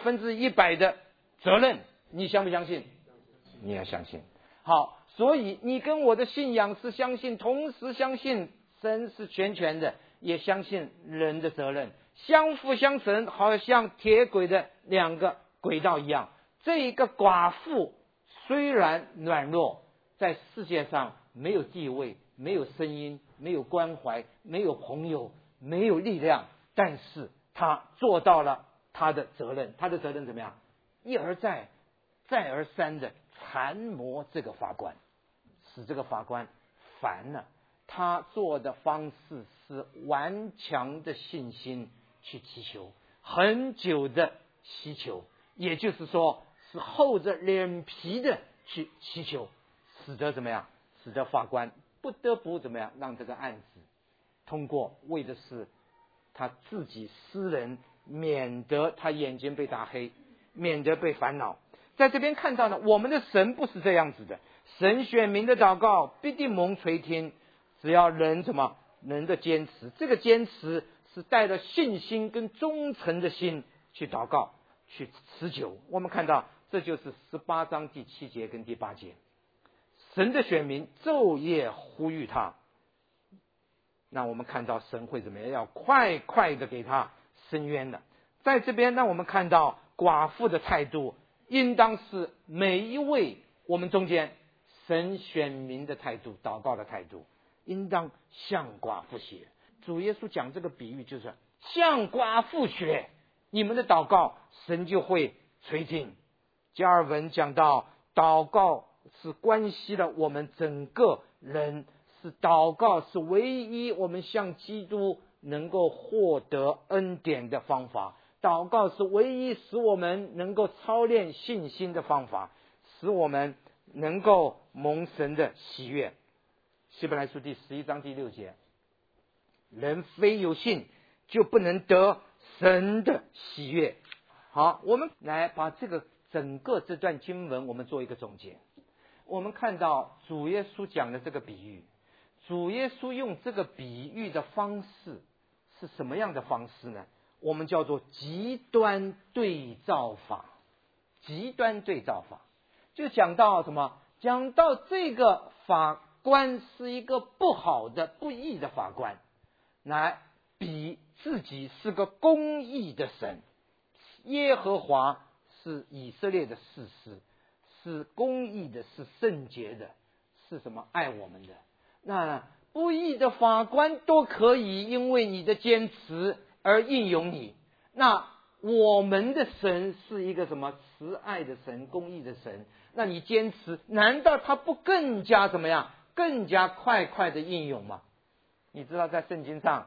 100%的责任，你相不相信？你也相信。好，所以你跟我的信仰是相信，同时相信神是全权的，也相信人的责任，相辅相成，好像铁轨的两个轨道一样。这一个寡妇虽然软弱，在世界上没有地位，没有声音，没有关怀，没有朋友，没有力量，但是他做到了他的责任。他的责任怎么样？一而再，再而三的缠磨这个法官，使这个法官烦了。他做的方式是顽强的信心去祈求，很久的祈求，也就是说是厚着脸皮的去祈求，使得怎么样？使得法官不得不怎么样？让这个案子通过，为的是他自己私人，免得他眼睛被打黑，免得被烦恼。在这边看到呢，我们的神不是这样子的，神选民的祷告必定蒙垂听，只要人怎么？人的坚持，这个坚持是带着信心跟忠诚的心去祷告，去持久。我们看到这就是18章第7节跟第8节，神的选民昼夜呼吁他，那我们看到神会怎么样？要快快的给他伸冤的。在这边让我们看到寡妇的态度，应当是每一位我们中间神选民的态度，祷告的态度，应当向寡妇学。主耶稣讲这个比喻就是向寡妇学，你们的祷告神就会垂听。加尔文讲到祷告是关系了我们整个人，是祷告是唯一我们向基督能够获得恩典的方法，祷告是唯一使我们能够操练信心的方法，使我们能够蒙神的喜悦。希伯来书第11章第6节，人非有信就不能得神的喜悦。好，我们来把这个整个这段经文我们做一个总结。我们看到主耶稣讲的这个比喻，主耶稣用这个比喻的方式是什么样的方式呢？我们叫做极端对照法。极端对照法就讲到什么？讲到这个法官是一个不好的不义的法官，来比自己是个公义的神。耶和华是以色列的士师，是公义的，是圣洁的，是什么？爱我们的。那不义的法官都可以因为你的坚持而应用你。那我们的神是一个什么？慈爱的神，公义的神。那你坚持，难道他不更加怎么样？更加快快的应用吗？你知道在圣经上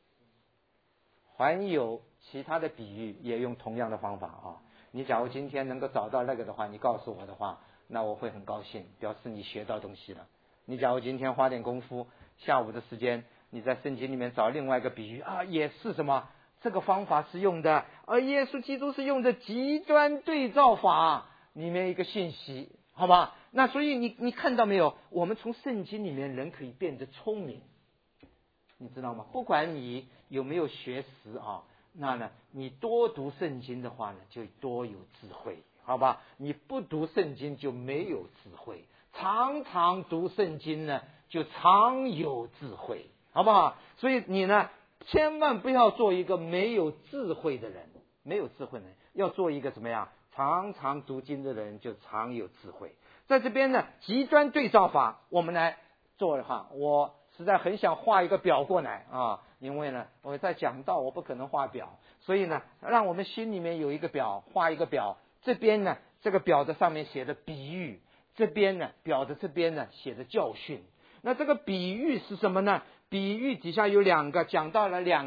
还有其他的比喻也用同样的方法啊。你假如今天能够找到那个的话，你告诉我的话，那我会很高兴，表示你学到东西了。你假如今天花点功夫，下午的时间你在圣经里面找另外一个比喻啊，也是什么？这个方法是用的，而耶稣基督是用的极端对照法里面一个信息，好吧？那所以你看到没有？我们从圣经里面人可以变得聪明，你知道吗？不管你有没有学识啊，那呢，你多读圣经的话呢，就多有智慧，好吧？你不读圣经就没有智慧，常常读圣经呢，就常有智慧，好不好？所以你呢，千万不要做一个没有智慧的人，没有智慧的人，要做一个怎么样？常常读经的人就常有智慧。在这边呢，极端对照法，我们来做的话，我实在很想画一个表过来啊，因为呢，我在讲道，我不可能画表，所以呢，让我们心里面有一个表，画一个表。这边呢，这个表的上面写的比喻，这边呢，表的这边呢写的教训。那这个比喻是什么呢？比喻底下有两个，讲到了两个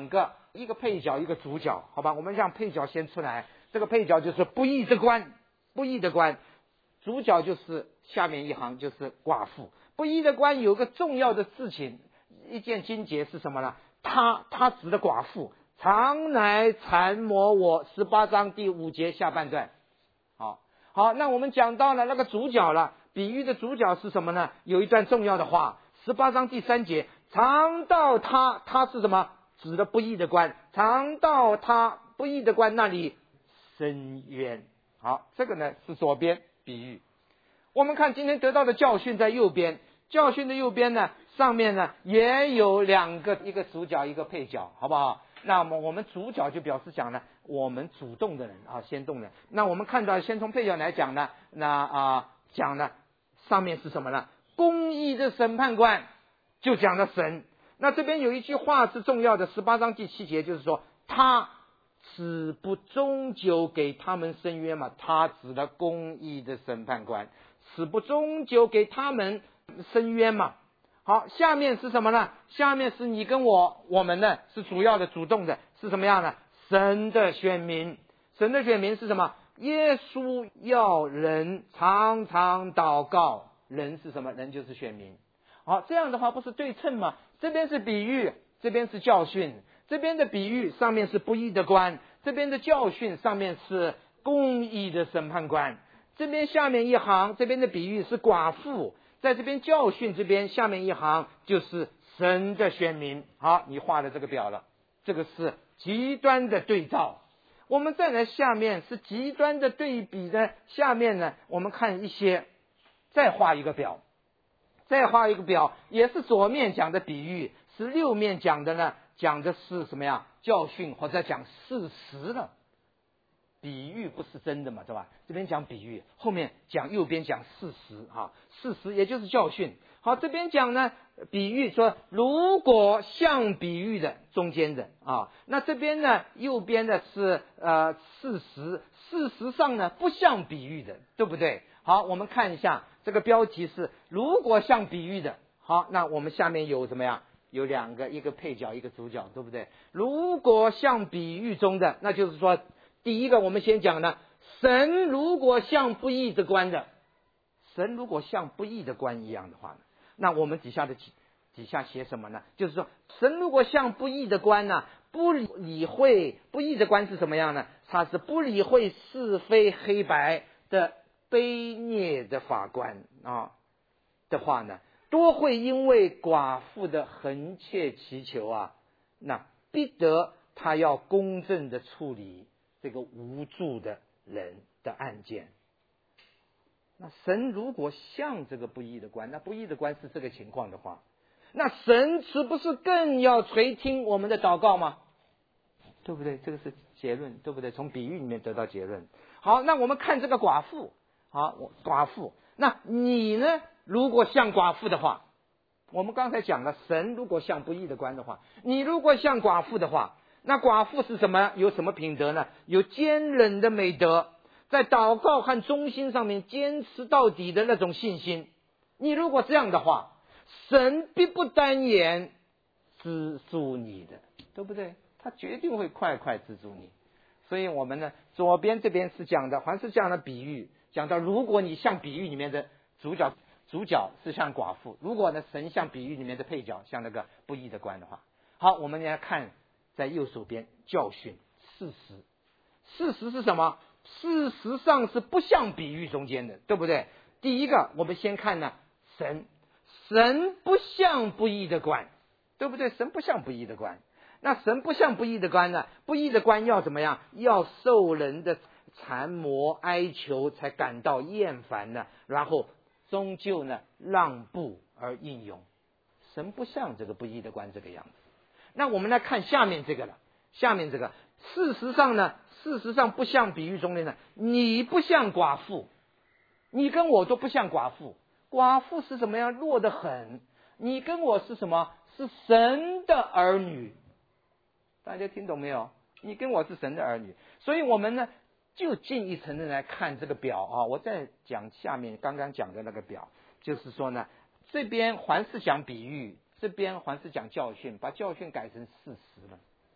一个配角，一个主角，好吧？我们让配角先出来，这个配角就是不义的官，不义的官，主角就是下面一行就是寡妇。不义的官有个重要的事情，一件经节是什么呢？他指的寡妇，常来缠磨我，18章第5节下半段。好，那我们讲到了那个主角了，比喻的主角是什么呢？有一段重要的话，18章第3节，常到他是什么？指的不义的官，常到他不义的官那里伸冤。好，这个呢是左边比喻。我们看今天得到的教训在右边，教训的右边呢，上面呢也有两个，一个主角一个配角，好不好？那么我们主角就表示讲呢，我们主动的人啊，先动人。那我们看到先从配角来讲呢，讲呢上面是什么呢？公义的审判官，就讲了神。那这边有一句话是重要的，18章第7节，就是说他此不终究给他们伸冤嘛，他指的公义的审判官，此不终究给他们伸冤嘛。好，下面是什么呢？下面是你跟我们呢是主要的主动的，是什么样呢？神的选民，神的选民是什么？耶稣要人常常祷告，人是什么？人就是选民。好，这样的话不是对称吗？这边是比喻，这边是教训。这边的比喻上面是不义的官，这边的教训上面是公义的审判官。这边下面一行，这边的比喻是寡妇，在这边教训这边下面一行就是神的选民。好，你画了这个表了，这个是极端的对照。我们再来下面是极端的对比的，下面呢我们看一些，再画一个表，也是左面讲的比喻，16面讲的呢，讲的是什么呀？教训或者讲事实的。比喻不是真的嘛，对吧？这边讲比喻，后面讲右边讲事实啊，事实也就是教训。好，这边讲呢比喻，说如果像比喻的中间的啊，那这边呢右边的是事实，事实上呢不像比喻的，对不对？好，我们看一下这个标题是如果像比喻的。好，那我们下面有怎么样？有两个，一个配角一个主角，对不对？如果像比喻中的，那就是说第一个我们先讲呢，神如果像不义的官的，神如果像不义的官一样的话呢，那我们底下写什么呢？就是说神如果像不义的官呢，不理会，不义的官是什么样呢？他是不理会是非黑白的卑劣的法官啊的话呢，多会因为寡妇的横切祈求啊，那逼得他要公正的处理这个无助的人的案件。那神如果像这个不义的官，那不义的官是这个情况的话，那神是不是更要垂听我们的祷告吗？对不对？这个是结论，对不对？从比喻里面得到结论。好，那我们看这个寡妇。好，寡妇，那你呢？如果像寡妇的话，我们刚才讲了，神如果像不义的官的话，你如果像寡妇的话，那寡妇是什么？有什么品德呢？有坚忍的美德，在祷告和忠心上面坚持到底的那种信心。你如果这样的话，神必不单言资助你的，对不对？他决定会快快资助你。所以我们呢，左边这边是讲的，还是讲的比喻，讲到如果你像比喻里面的主角是像寡妇，如果呢神像比喻里面的配角像那个不义的官的话。好，我们来看在右手边教训事实。事实是什么？事实上是不像比喻中间的，对不对？第一个我们先看呢，神不像不义的官，对不对？神不像不义的官。那神不像不义的官呢？不义的官要怎么样？要受人的缠磨哀求才感到厌烦呢，然后终究呢让步而应勇。神不像这个不义的官这个样子。那我们来看下面这个了，下面这个事实上不像比喻中的呢，你不像寡妇，你跟我都不像寡妇。寡妇是什么样？弱得很。你跟我是什么？是神的儿女。大家听懂没有？你跟我是神的儿女。所以我们呢就进一层的来看这个表啊。我再讲下面刚刚讲的那个表，就是说呢，这边还是讲比喻，这边还是讲教训，把教训改成事实了。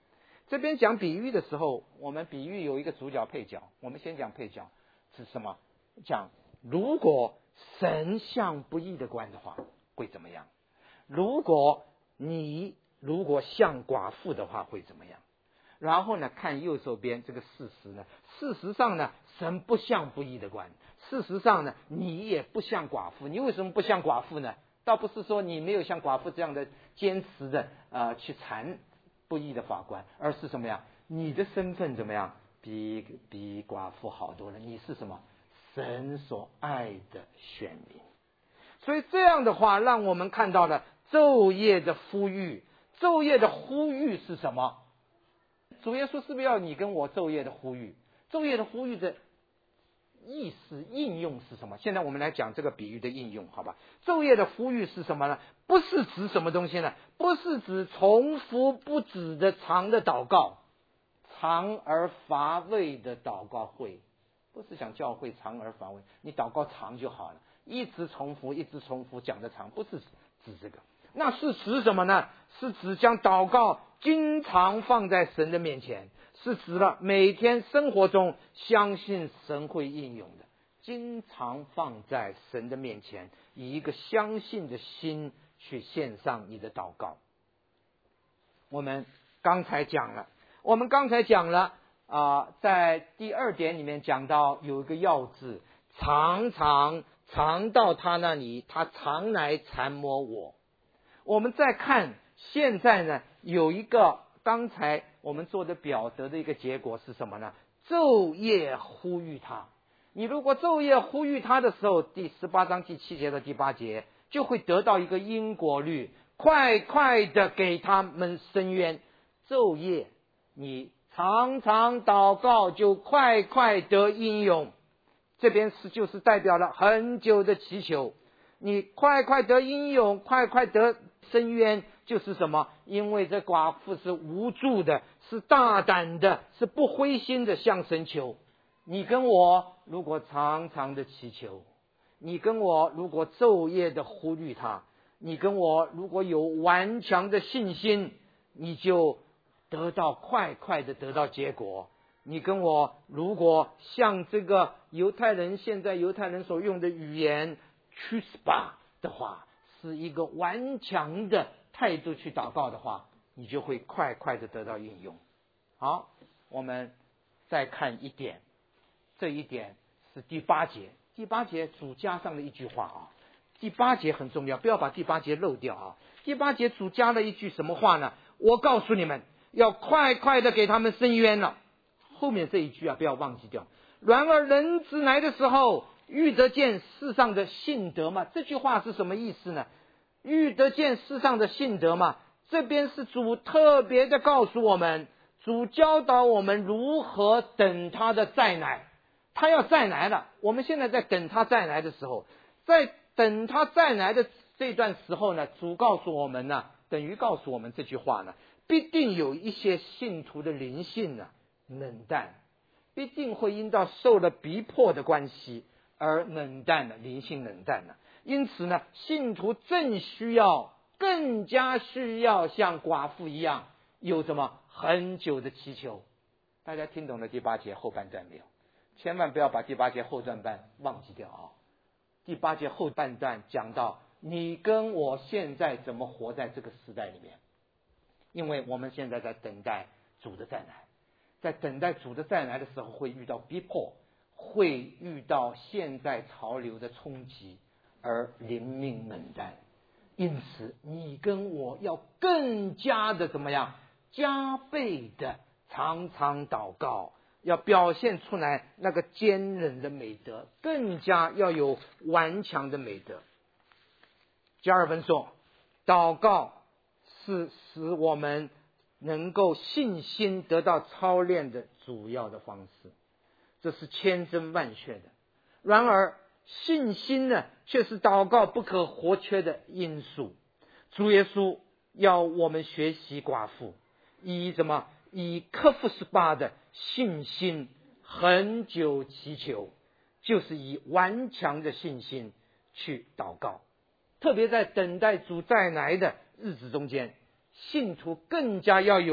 这边讲比喻的时候，我们比喻有一个主角配角，我们先讲配角是什么？讲如果神向不义的官的话会怎么样？如果像寡妇的话会怎么样？然后呢，看右手边这个事实呢，事实上呢，神不像不义的官，事实上呢，你也不像寡妇。你为什么不像寡妇呢？倒不是说你没有像寡妇这样的坚持的去缠不义的法官，而是什么呀？你的身份怎么样？比寡妇好多了。你是什么？神所爱的选民。所以这样的话，让我们看到了昼夜的呼吁。昼夜的呼吁是什么？主耶稣是不是要你跟我昼夜的呼吁？昼夜的呼吁的意思应用是什么？现在我们来讲这个比喻的应用，好吧？昼夜的呼吁是什么呢？不是指什么东西呢？不是指重复不止的长的祷告，长而乏味的祷告会，不是讲教会长而乏味，你祷告长就好了，一直重复讲的长，不是指这个。那是指什么呢？是指将祷告经常放在神的面前，是指了每天生活中相信神会应用的，经常放在神的面前，以一个相信的心去献上你的祷告。我们刚才讲了在第二点里面讲到有一个要字，常到他那里，他常来缠磨我。我们再看现在呢，有一个刚才我们做的表得的一个结果是什么呢？昼夜呼吁他。你如果昼夜呼吁他的时候，第18章第7节到第8节就会得到一个因果律，快的给他们伸冤。昼夜你常祷告，就快得应用。这边就是代表了很久的祈求，你快得应用，快得伸冤，就是什么？因为这寡妇是无助的，是大胆的，是不灰心的向神求。你跟我如果常的祈求，你跟我如果昼夜的呼吁他，你跟我如果有顽强的信心，你就得到快的得到结果。你跟我如果像这个现在犹太人所用的语言去吧的话，是一个顽强的态度去祷告的话，你就会快的得到应用。好，我们再看一点，这一点是第8节。第8节主加上了一句话第8节很重要，不要把第8节漏掉第8节主加了一句什么话呢？我告诉你们，要快的给他们伸冤了。后面这一句不要忘记掉。然而人子来的时候，欲得见世上的信德吗？这句话是什么意思呢？欲得见世上的信德吗？这边是主特别的告诉我们，主教导我们如何等他的再来。他要再来了，我们现在在等他再来的时候，在等他再来的这段时候呢，主告诉我们呢，等于告诉我们这句话呢，必定有一些信徒的灵性冷淡，必定会因到受了逼迫的关系而冷淡了，灵性冷淡了。因此呢，信徒更加需要像寡妇一样，有什么很久的祈求。大家听懂了第8节后半段没有？千万不要把第8节后半段忘记掉第8节后半段讲到你跟我现在怎么活在这个时代里面，因为我们现在在等待主的再来，在等待主的再来的时候，会遇到逼迫，会遇到现在潮流的冲击而灵命冷淡。因此你跟我要更加的怎么样？加倍的常祷告，要表现出来那个坚忍的美德，更加要有顽强的美德。加尔文说，祷告是使我们能够信心得到操练的主要的方式，这是千真万确的。然而信心呢，却是祷告不可或缺的因素。主耶稣要我们学习寡妇，以科夫斯巴的信心很久祈求，就是以顽强的信心去祷告。特别在等待主再来的日子中间，信徒更加要有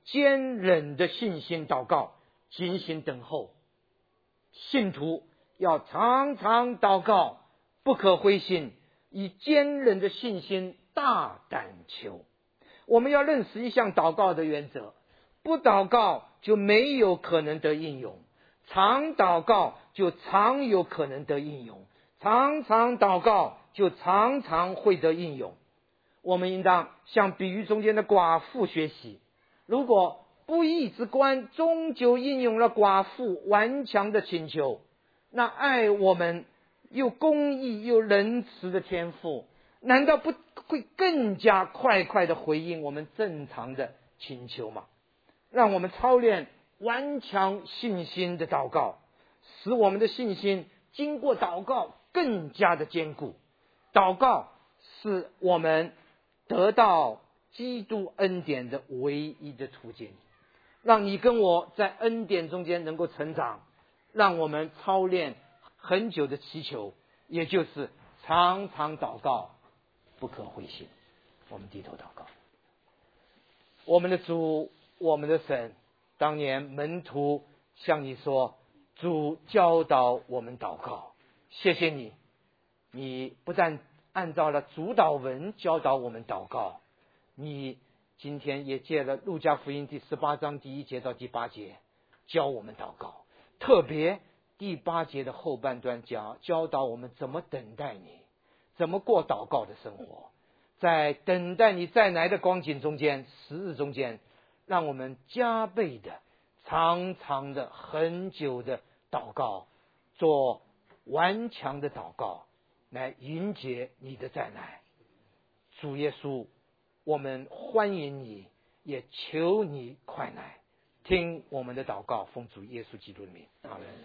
坚忍的信心祷告，尽心等候。信徒要常常祷告，不可灰心，以坚忍的信心大胆求。我们要认识一项祷告的原则：不祷告就没有可能得应用，常祷告就常有可能得应用，常常祷告就常常会得应用。我们应当向比喻中间的寡妇学习，如果不义之官终究应用了寡妇顽强的请求，那爱我们又公义又仁慈的天父，难道不会更加快的回应我们正常的请求吗？让我们操练顽强信心的祷告，使我们的信心经过祷告更加的坚固。祷告是我们得到基督恩典的唯一的途径，让你跟我在恩典中间能够成长，让我们操练很久的祈求，也就是常常祷告，不可灰心。我们低头祷告。我们的主，我们的神，当年门徒向你说，主教导我们祷告，谢谢你，你不但按照了主导文教导我们祷告，你今天也借了路加福音第18章第1节到第8节教我们祷告，特别第8节的后半段教导我们怎么等待你，怎么过祷告的生活，在等待你再来的光景中间，时日中间，让我们加倍的常常的很久的祷告，做顽强的祷告，来迎接你的再来。主耶稣，我们欢迎你，也求你快来，听我们的祷告，奉主耶稣基督的名，阿们。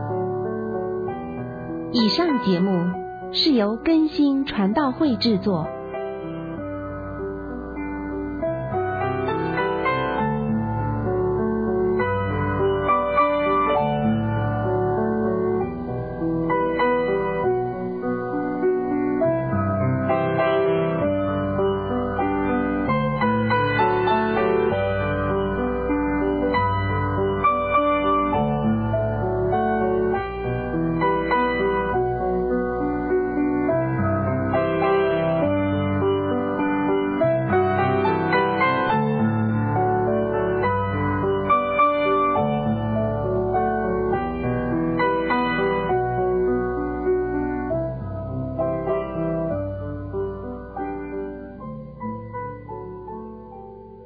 以上节目是由更新传道会制作，